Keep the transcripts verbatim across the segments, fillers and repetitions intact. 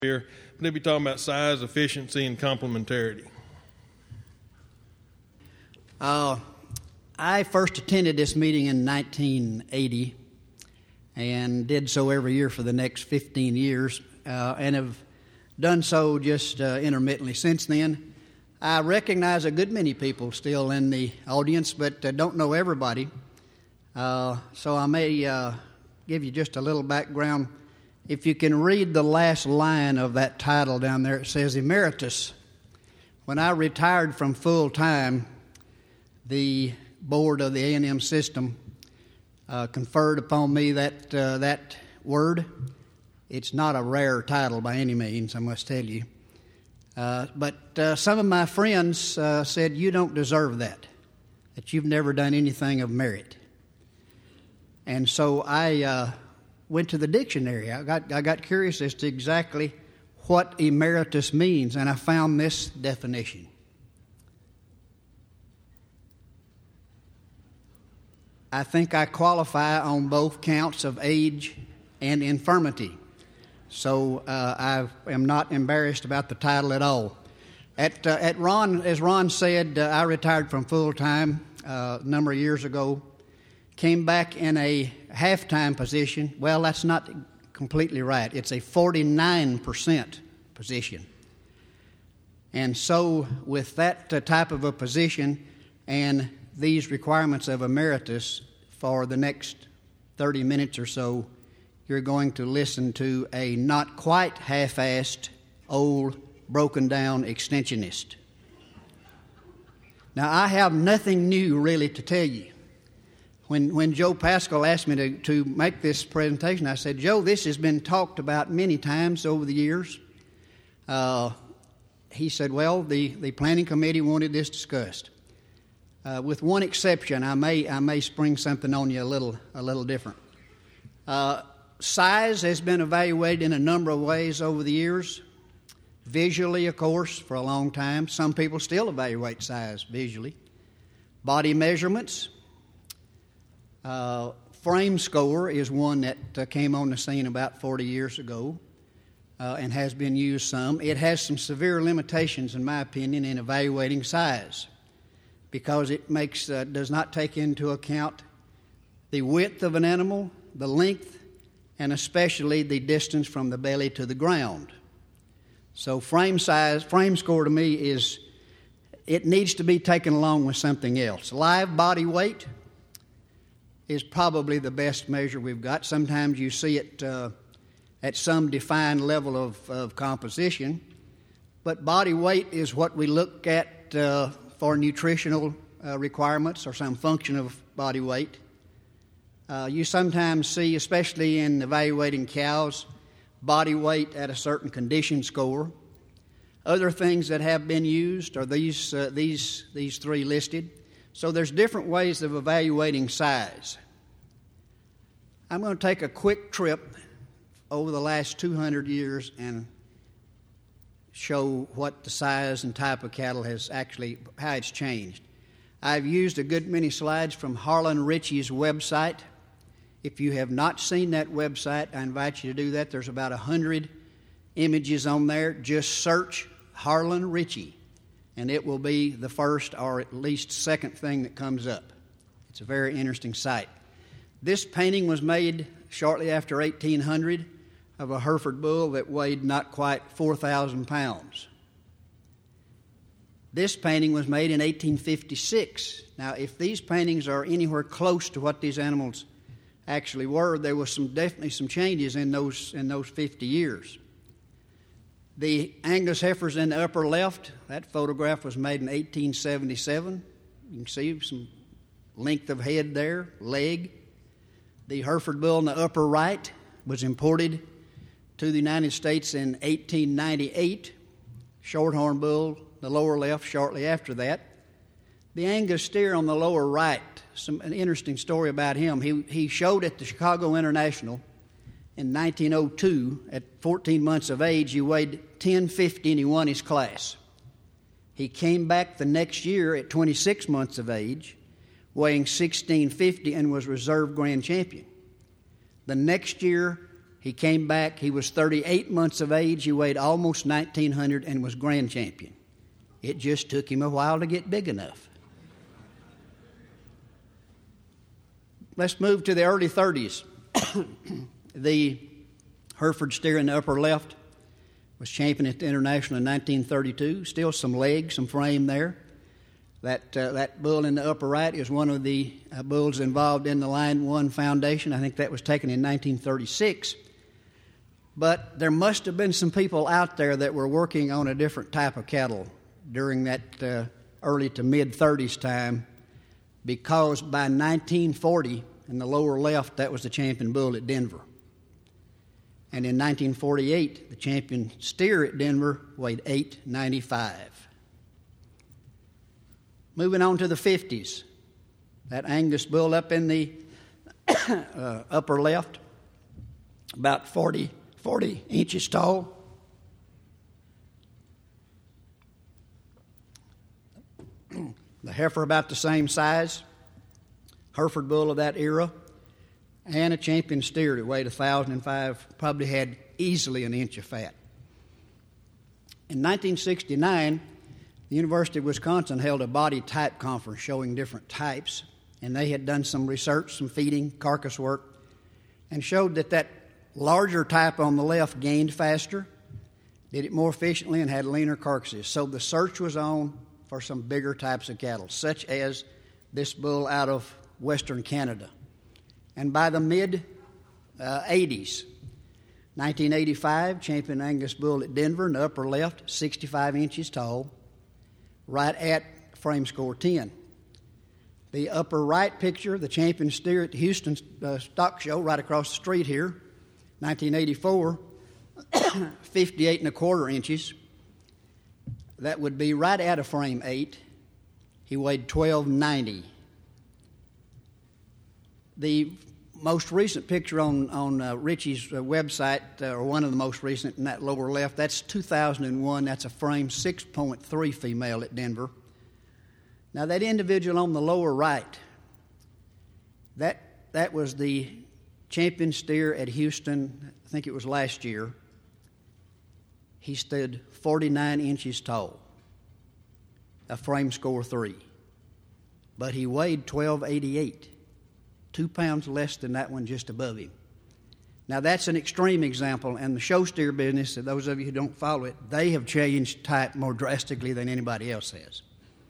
here, but they'll be talking about size, efficiency, and complementarity. Uh, I first attended this meeting in nineteen eighty and did so every year for the next fifteen years, uh, and have done so just uh, intermittently since then. I recognize a good many people still in the audience, but uh, don't know everybody. Uh, so I may uh, give you just a little background. If you can read the last line of that title down there, it says Emeritus. When I retired from full-time, the board of the A and M system uh, conferred upon me that uh, that word. It's not a rare title by any means, I must tell you. Uh, but uh, some of my friends uh, said, you don't deserve that, that you've never done anything of merit. And so I uh, went to the dictionary. I got, I got curious as to exactly what emeritus means, and I found this definition. I think I qualify on both counts of age and infirmity. So uh, I am not embarrassed about the title at all. At, uh, at Ron, as Ron said, uh, I retired from full-time uh, a number of years ago, came back in a half-time position. Well, that's not completely right. It's a forty-nine percent position. And so with that uh, type of a position and these requirements of emeritus, for the next thirty minutes or so, you're going to listen to a not quite half-assed, old, broken-down extensionist. Now, I have nothing new really to tell you. When when Joe Pascal asked me to, to make this presentation, I said, Joe, this has been talked about many times over the years. Uh, he said, well, the, the planning committee wanted this discussed. Uh, with one exception, I may I may spring something on you a little a little different. Uh, size has been evaluated in a number of ways over the years. Visually, of course, for a long time. Some people still evaluate size visually. Body measurements. Uh, frame score is one that uh, came on the scene about forty years ago uh, and has been used some. It has some severe limitations, in my opinion, in evaluating size, because it makes uh, does not take into account the width of an animal, the length, and especially the distance from the belly to the ground. So frame size, frame score to me is, it needs to be taken along with something else. Live body weight is probably the best measure we've got. Sometimes you see it uh, at some defined level of, of composition, but body weight is what we look at uh, for nutritional uh, requirements or some function of body weight. Uh, you sometimes see, especially in evaluating cows, body weight at a certain condition score. Other things that have been used are these uh, these these three listed. So there's different ways of evaluating size. I'm going to take a quick trip over the last two hundred years and show what the size and type of cattle has actually, how it's changed. I've used a good many slides from Harlan Ritchie's website. If you have not seen that website, I invite you to do that. There's about one hundred images on there. Just search Harlan Ritchie, and it will be the first or at least second thing that comes up. It's a very interesting site. This painting was made shortly after eighteen hundred of a Hereford bull that weighed not quite four thousand pounds. This painting was made in eighteen fifty-six. Now, if these paintings are anywhere close to what these animals actually were, there was some definitely some changes in those in those fifty years. The Angus heifers in the upper left, that photograph was made in eighteen seventy-seven. You can see some length of head there, leg. The Hereford bull in the upper right was imported to the United States in eighteen ninety-eight. Shorthorn bull, the lower left, shortly after that. The Angus steer on the lower right, some, an interesting story about him. He, he showed at the Chicago International in nineteen oh two. At fourteen months of age, he weighed ten fifty and he won his class. He came back the next year at twenty-six months of age, weighing sixteen fifty, and was reserve grand champion. The next year, He came back. He was thirty-eight months of age. He weighed almost nineteen hundred and was grand champion. It just took him a while to get big enough. Let's move to the early thirties. The Hereford steer in the upper left was champion at the International in nineteen thirty-two. Still some leg, some frame there. That uh, that bull in the upper right is one of the uh, bulls involved in the Line One Foundation. I think that was taken in nineteen thirty-six. But there must have been some people out there that were working on a different type of cattle during that uh, early to mid-thirties time, because by nineteen forty, in the lower left, that was the champion bull at Denver. And in nineteen forty-eight, the champion steer at Denver weighed eight ninety-five. Moving on to the fifties, that Angus bull up in the uh, upper left, about forty, forty inches tall. The heifer about the same size, Hereford bull of that era, and a champion steer that weighed one thousand five, probably had easily an inch of fat. In nineteen sixty-nine, the University of Wisconsin held a body type conference showing different types, and they had done some research, some feeding, carcass work, and showed that that larger type on the left gained faster, did it more efficiently, and had leaner carcasses. So the search was on for some bigger types of cattle, such as this bull out of Western Canada. And by the mid-eighties, nineteen eighty-five, champion Angus bull at Denver in the upper left, sixty-five inches tall, right at frame score ten. The upper right picture, the champion steer at the Houston uh, Stock Show, right across the street here, nineteen eighty-four, fifty-eight and a quarter inches. That would be right at a frame eight. He weighed twelve ninety. The most recent picture on, on uh, Richie's uh, website, uh, or one of the most recent in that lower left, that's two thousand one. That's a frame six point three female at Denver. Now, that individual on the lower right, that, that was the champion steer at Houston, I think it was last year. He stood forty-nine inches tall, a frame score three. But he weighed twelve eighty-eight. Two pounds less than that one just above him. Now, that's an extreme example, and the show steer business, those of you who don't follow it, they have changed type more drastically than anybody else has.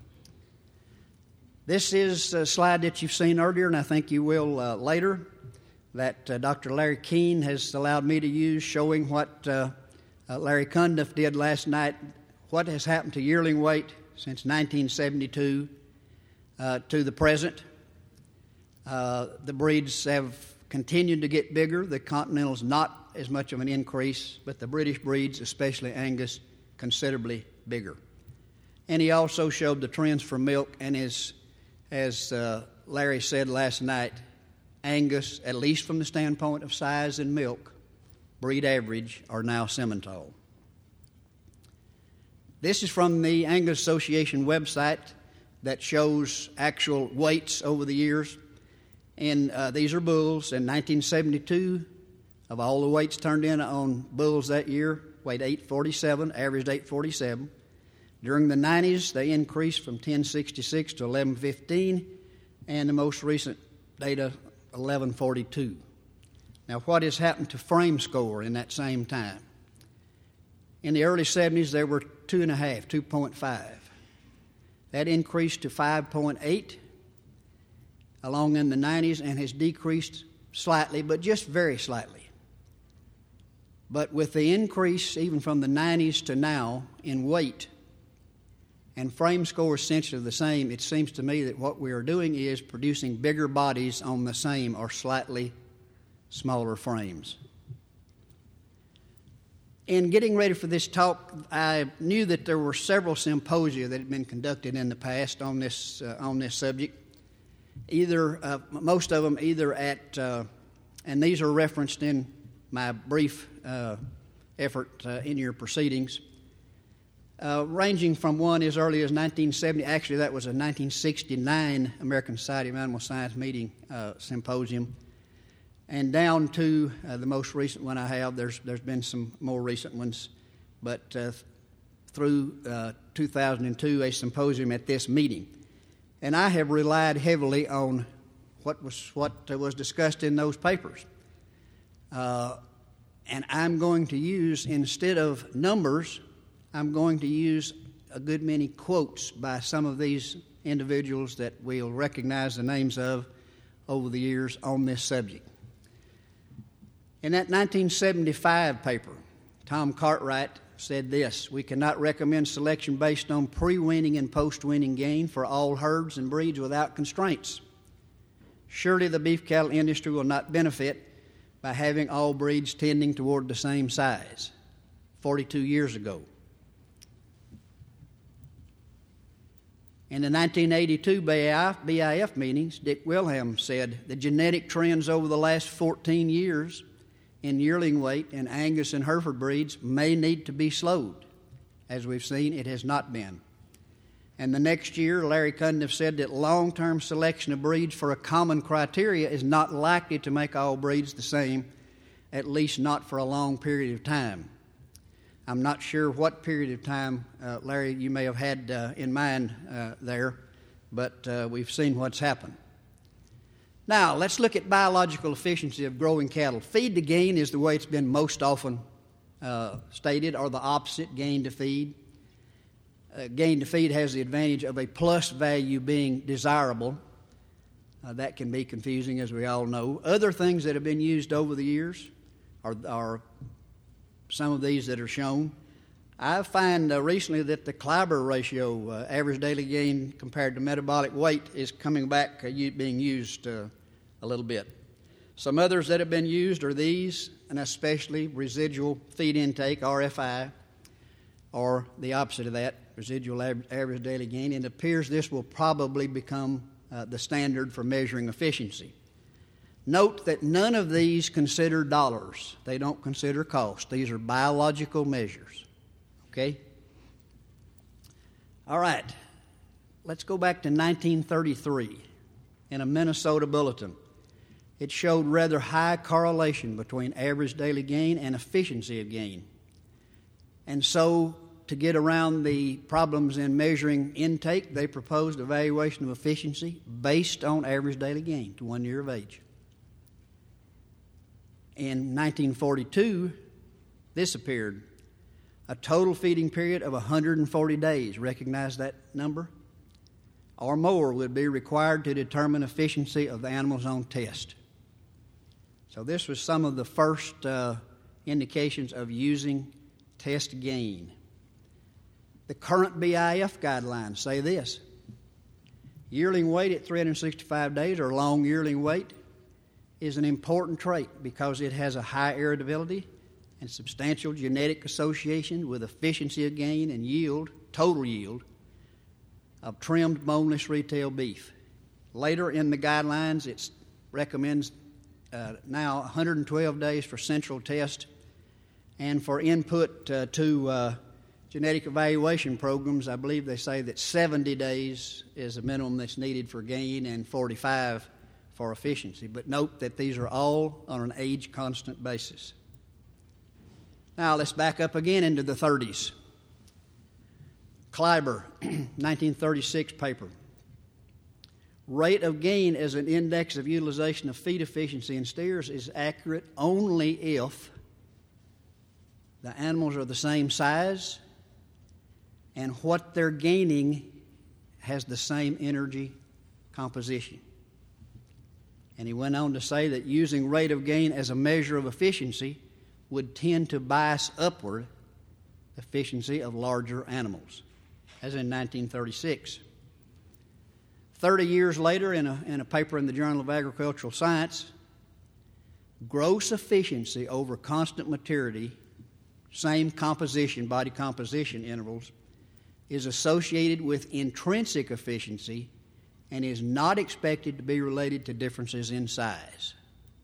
This is a slide that you've seen earlier, and I think you will uh, later, that uh, Doctor Larry Keene has allowed me to use, showing what uh, uh, Larry Cundiff did last night, what has happened to yearling weight since nineteen seventy-two uh, to the present. Uh, the breeds have continued to get bigger. The Continental's not as much of an increase, but the British breeds, especially Angus, considerably bigger. And he also showed the trends for milk, and as, as uh, Larry said last night, Angus, at least from the standpoint of size and milk, breed average, are now Simmental. This is from the Angus Association website that shows actual weights over the years. And uh, these are bulls. In nineteen seventy-two, of all the weights turned in on bulls that year, weighed eight forty-seven, averaged eight forty-seven. During the nineties, they increased from ten sixty-six to eleven fifteen, and the most recent data, eleven forty-two. Now, what has happened to frame score in that same time? In the early seventies, there were two and a half, two point five. That increased to five point eight. Along in the nineties, and has decreased slightly, but just very slightly. But with the increase, even from the nineties to now, in weight, and frame score essentially the same, it seems to me that what we are doing is producing bigger bodies on the same or slightly smaller frames. In getting ready for this talk, I knew that there were several symposia that had been conducted in the past on this uh, on this subject. Either, uh, most of them either at, uh, and these are referenced in my brief uh, effort uh, in your proceedings, uh, ranging from one as early as nineteen seventy. Actually, that was a nineteen sixty-nine American Society of Animal Science meeting uh, symposium. and down to uh, the most recent one I have. There's there's been some more recent ones, but uh, through uh, two thousand two, a symposium at this meeting, and I have relied heavily on what was what was discussed in those papers. Uh, and I'm going to use, instead of numbers, I'm going to use a good many quotes by some of these individuals that we'll recognize the names of over the years on this subject. In that nineteen seventy-five paper, Tom Cartwright said this: "We cannot recommend selection based on pre-weaning and post-weaning gain for all herds and breeds without constraints. Surely the beef cattle industry will not benefit by having all breeds tending toward the same size." forty-two years ago. In the nineteen eighty-two B I F meetings, Dick Wilhelm said, "The genetic trends over the last fourteen years in yearling weight in Angus and Hereford breeds may need to be slowed. As we've seen, it has not been." And the next year, Larry Cundiff said that long-term selection of breeds for a common criteria is not likely to make all breeds the same, at least not for a long period of time. I'm not sure what period of time, uh, Larry, you may have had uh, in mind uh, there, but uh, we've seen what's happened. Now, let's look at biological efficiency of growing cattle. Feed to gain is the way it's been most often uh, stated, or the opposite, gain to feed. Uh, gain to feed has the advantage of a plus value being desirable. Uh, that can be confusing, as we all know. Other things that have been used over the years are, are some of these that are shown. I find uh, recently that the Kleiber ratio, uh, average daily gain compared to metabolic weight, is coming back, uh, being used uh, a little bit. Some others that have been used are these, and especially residual feed intake, R F I, or the opposite of that, residual average daily gain. It appears this will probably become uh, the standard for measuring efficiency. Note that none of these consider dollars. They don't consider cost. These are biological measures. Okay? All right. Let's go back to nineteen thirty-three in a Minnesota bulletin. It showed rather high correlation between average daily gain and efficiency of gain. And so, to get around the problems in measuring intake, they proposed evaluation of efficiency based on average daily gain to one year of age. In nineteen forty-two, this appeared. A total feeding period of one hundred forty days, recognize that number, or more would be required to determine efficiency of the animals on test. So this was some of the first uh, indications of using test gain. The current B I F guidelines say this: yearling weight at three hundred sixty-five days, or long yearling weight, is an important trait because it has a high heritability and substantial genetic association with efficiency of gain and yield, total yield, of trimmed boneless retail beef. Later in the guidelines, it recommends uh, now one hundred twelve days for central test, and for input uh, to uh, genetic evaluation programs, I believe they say that seventy days is the minimum that's needed for gain and forty-five for efficiency. But note that these are all on an age-constant basis. Now let's back up again into the thirties. Kleiber, nineteen thirty-six paper. Rate of gain as an index of utilization of feed efficiency in steers is accurate only if the animals are the same size and what they're gaining has the same energy composition. And he went on to say that using rate of gain as a measure of efficiency would tend to bias upward efficiency of larger animals, as in nineteen thirty-six. Thirty years later, in a, in a paper in the Journal of Agricultural Science, gross efficiency over constant maturity, same composition, body composition intervals, is associated with intrinsic efficiency and is not expected to be related to differences in size.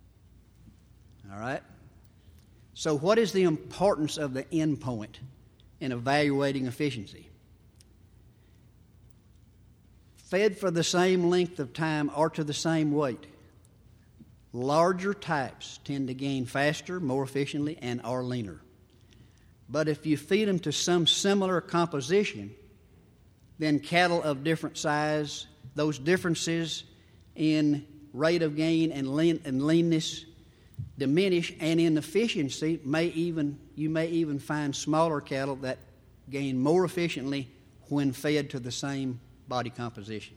All right? So what is the importance of the endpoint in evaluating efficiency? Fed for the same length of time or to the same weight, larger types tend to gain faster, more efficiently, and are leaner. But if you feed them to some similar composition, then cattle of different size, those differences in rate of gain and, lean, and leanness diminish, and in efficiency, may even you may even find smaller cattle that gain more efficiently when fed to the same body composition.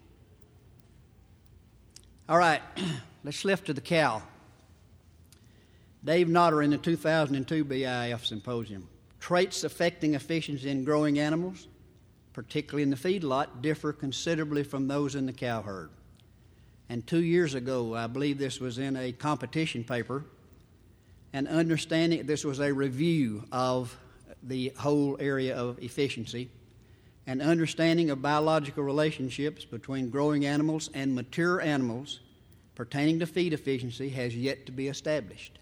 All right, let's shift to the cow. Dave Notter in the two thousand two B I F Symposium. Traits affecting efficiency in growing animals, particularly in the feedlot, differ considerably from those in the cow herd. And two years ago, I believe this was in a competition paper, and understanding this was a review of the whole area of efficiency, and understanding of biological relationships between growing animals and mature animals pertaining to feed efficiency has yet to be established.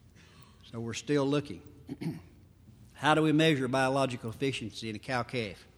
So we're still looking. How do we measure biological efficiency in a cow-calf?